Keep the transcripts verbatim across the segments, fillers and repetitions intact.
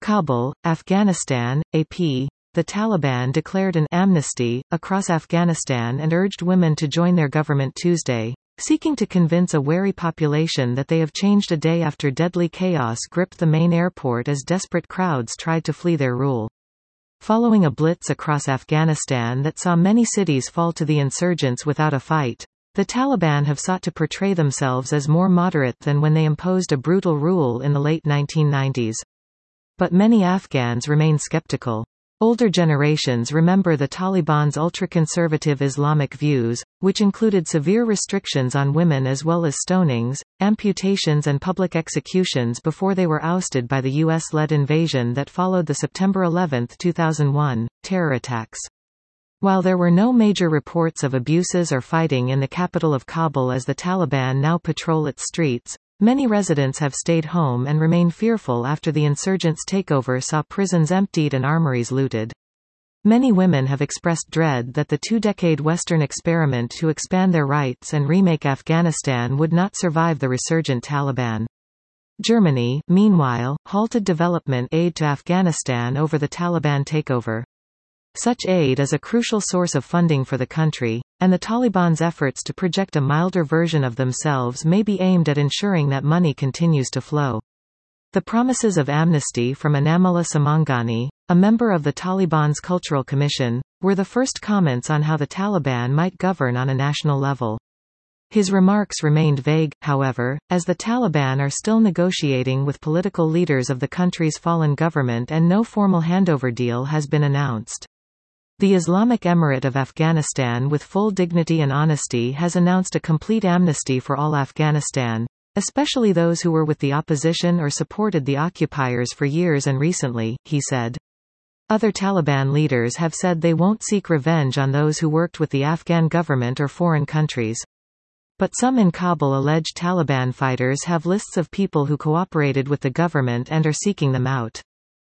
Kabul, Afghanistan, A P. The Taliban declared an amnesty across Afghanistan and urged women to join their government Tuesday, seeking to convince a wary population that they have changed a day after deadly chaos gripped the main airport as desperate crowds tried to flee their rule. Following a blitz across Afghanistan that saw many cities fall to the insurgents without a fight, the Taliban have sought to portray themselves as more moderate than when they imposed a brutal rule in the late nineteen nineties. But many Afghans remain skeptical. Older generations remember the Taliban's ultra-conservative Islamic views, which included severe restrictions on women as well as stonings, amputations and public executions before they were ousted by the U S-led invasion that followed the September eleventh two thousand one, terror attacks. While there were no major reports of abuses or fighting in the capital of Kabul as the Taliban now patrol its streets, many residents have stayed home and remain fearful after the insurgents' takeover saw prisons emptied and armories looted. Many women have expressed dread that the two-decade Western experiment to expand their rights and remake Afghanistan would not survive the resurgent Taliban. Germany, meanwhile, halted development aid to Afghanistan over the Taliban takeover. Such aid is a crucial source of funding for the country, and the Taliban's efforts to project a milder version of themselves may be aimed at ensuring that money continues to flow. The promises of amnesty from Anamullah Samangani, a member of the Taliban's Cultural Commission, were the first comments on how the Taliban might govern on a national level. His remarks remained vague, however, as the Taliban are still negotiating with political leaders of the country's fallen government and no formal handover deal has been announced. The Islamic Emirate of Afghanistan with full dignity and honesty has announced a complete amnesty for all Afghanistan, especially those who were with the opposition or supported the occupiers for years and recently, he said. Other Taliban leaders have said they won't seek revenge on those who worked with the Afghan government or foreign countries. But some in Kabul allege Taliban fighters have lists of people who cooperated with the government and are seeking them out.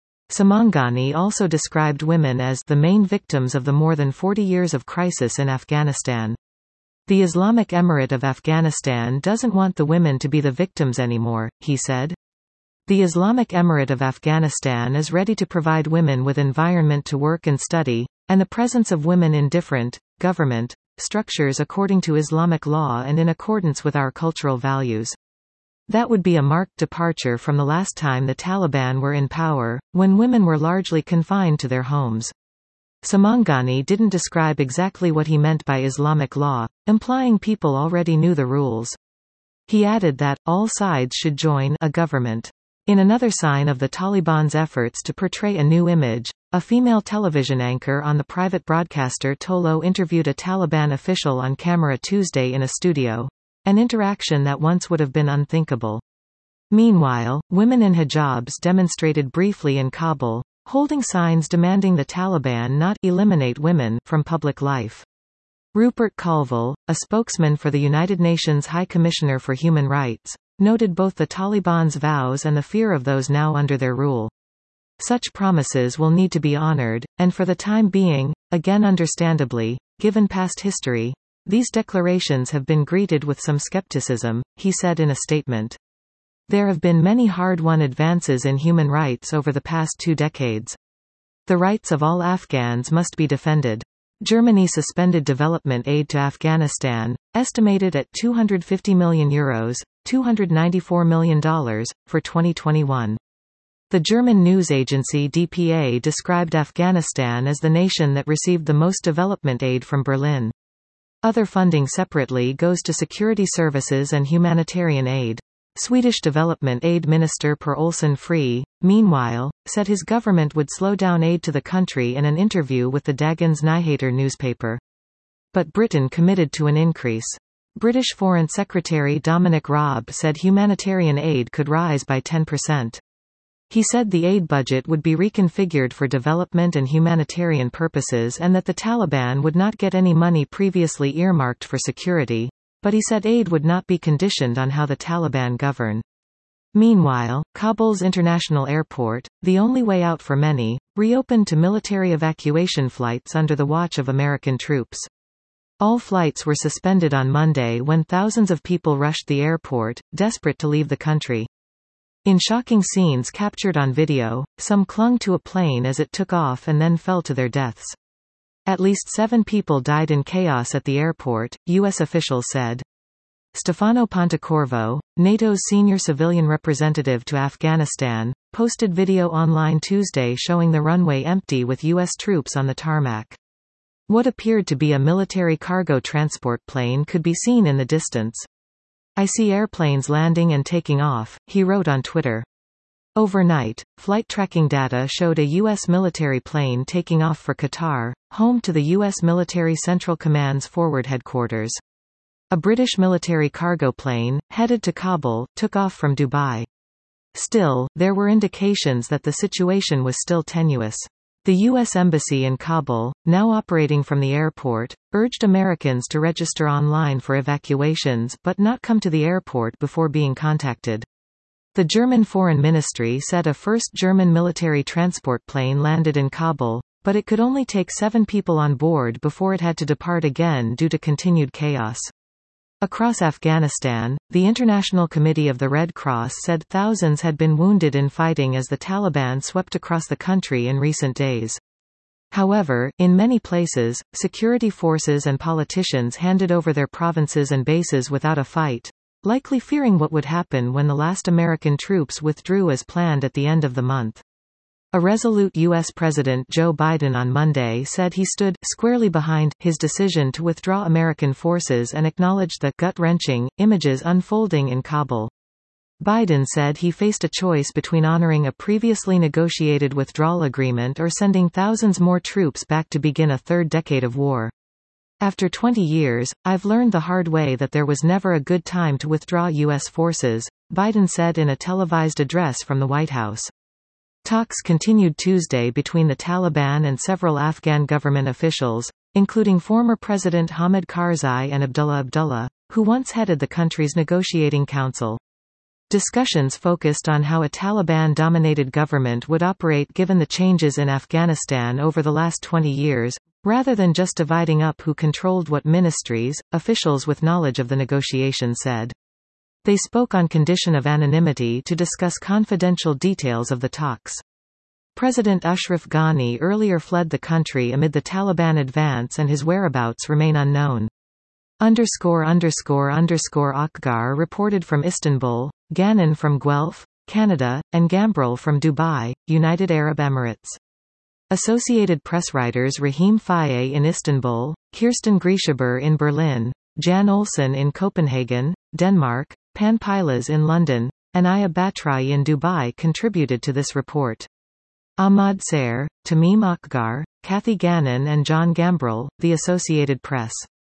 Samangani also described women as the main victims of the more than forty years of crisis in Afghanistan. The Islamic Emirate of Afghanistan doesn't want the women to be the victims anymore, he said. The Islamic Emirate of Afghanistan is ready to provide women with environment to work and study, and the presence of women in different, government, structures according to Islamic law and in accordance with our cultural values. That would be a marked departure from the last time the Taliban were in power, when women were largely confined to their homes. Samangani didn't describe exactly what he meant by Islamic law, implying people already knew the rules. He added that, all sides should join a government. In another sign of the Taliban's efforts to portray a new image, a female television anchor on the private broadcaster Tolo interviewed a Taliban official on camera Tuesday in a studio. An interaction that once would have been unthinkable. Meanwhile, women in hijabs demonstrated briefly in Kabul, holding signs demanding the Taliban not eliminate women from public life. Rupert Colville, a spokesman for the United Nations High Commissioner for Human Rights, noted both the Taliban's vows and the fear of those now under their rule. Such promises will need to be honored, and for the time being, again understandably, given past history, these declarations have been greeted with some skepticism, he said in a statement. There have been many hard-won advances in human rights over the past two decades. The rights of all Afghans must be defended. Germany suspended development aid to Afghanistan, estimated at two hundred fifty million euros, two hundred ninety-four million dollars, for twenty twenty-one. The German news agency D P A described Afghanistan as the nation that received the most development aid from Berlin. Other funding separately goes to security services and humanitarian aid. Swedish Development Aid Minister Per Olsen Free, meanwhile, said his government would slow down aid to the country in an interview with the Dagens Nyheter newspaper. But Britain committed to an increase. British Foreign Secretary Dominic Raab said humanitarian aid could rise by ten percent. He said the aid budget would be reconfigured for development and humanitarian purposes and that the Taliban would not get any money previously earmarked for security, but he said aid would not be conditioned on how the Taliban govern. Meanwhile, Kabul's international airport, the only way out for many, reopened to military evacuation flights under the watch of American troops. All flights were suspended on Monday when thousands of people rushed the airport, desperate to leave the country. In shocking scenes captured on video, some clung to a plane as it took off and then fell to their deaths. At least seven people died in chaos at the airport, U S officials said. Stefano Pontecorvo, NATO's senior civilian representative to Afghanistan, posted video online Tuesday showing the runway empty with U S troops on the tarmac. What appeared to be a military cargo transport plane could be seen in the distance. "I see airplanes landing and taking off," he wrote on Twitter. Overnight, flight tracking data showed a U S military plane taking off for Qatar, home to the U S Military Central Command's forward headquarters. A British military cargo plane, headed to Kabul, took off from Dubai. Still, there were indications that the situation was still tenuous. The U S Embassy in Kabul, now operating from the airport, urged Americans to register online for evacuations but not come to the airport before being contacted. The German Foreign Ministry said a first German military transport plane landed in Kabul, but it could only take seven people on board before it had to depart again due to continued chaos. Across Afghanistan, the International Committee of the Red Cross said thousands had been wounded in fighting as the Taliban swept across the country in recent days. However, in many places, security forces and politicians handed over their provinces and bases without a fight, likely fearing what would happen when the last American troops withdrew as planned at the end of the month. A resolute U S President Joe Biden on Monday said he stood squarely behind his decision to withdraw American forces and acknowledged the gut-wrenching images unfolding in Kabul. Biden said he faced a choice between honoring a previously negotiated withdrawal agreement or sending thousands more troops back to begin a third decade of war. "After twenty years, I've learned the hard way that there was never a good time to withdraw U S forces," Biden said in a televised address from the White House. Talks continued Tuesday between the Taliban and several Afghan government officials, including former President Hamid Karzai and Abdullah Abdullah, who once headed the country's negotiating council. Discussions focused on how a Taliban-dominated government would operate given the changes in Afghanistan over the last twenty years, rather than just dividing up who controlled what ministries, officials with knowledge of the negotiations said. They spoke on condition of anonymity to discuss confidential details of the talks. President Ashraf Ghani earlier fled the country amid the Taliban advance and his whereabouts remain unknown. Underscore underscore underscore Akgar reported from Istanbul, Gannon from Guelph, Canada, and Gambrel from Dubai, United Arab Emirates. Associated Press writers Rahim Faye in Istanbul, Kirsten Grieshaber in Berlin, Jan Olsen in Copenhagen, Denmark, Pan Pilas in London, and Aya Batrai in Dubai contributed to this report. Ahmad Saer, Tamim Akgar, Kathy Gannon and John Gambrel, The Associated Press.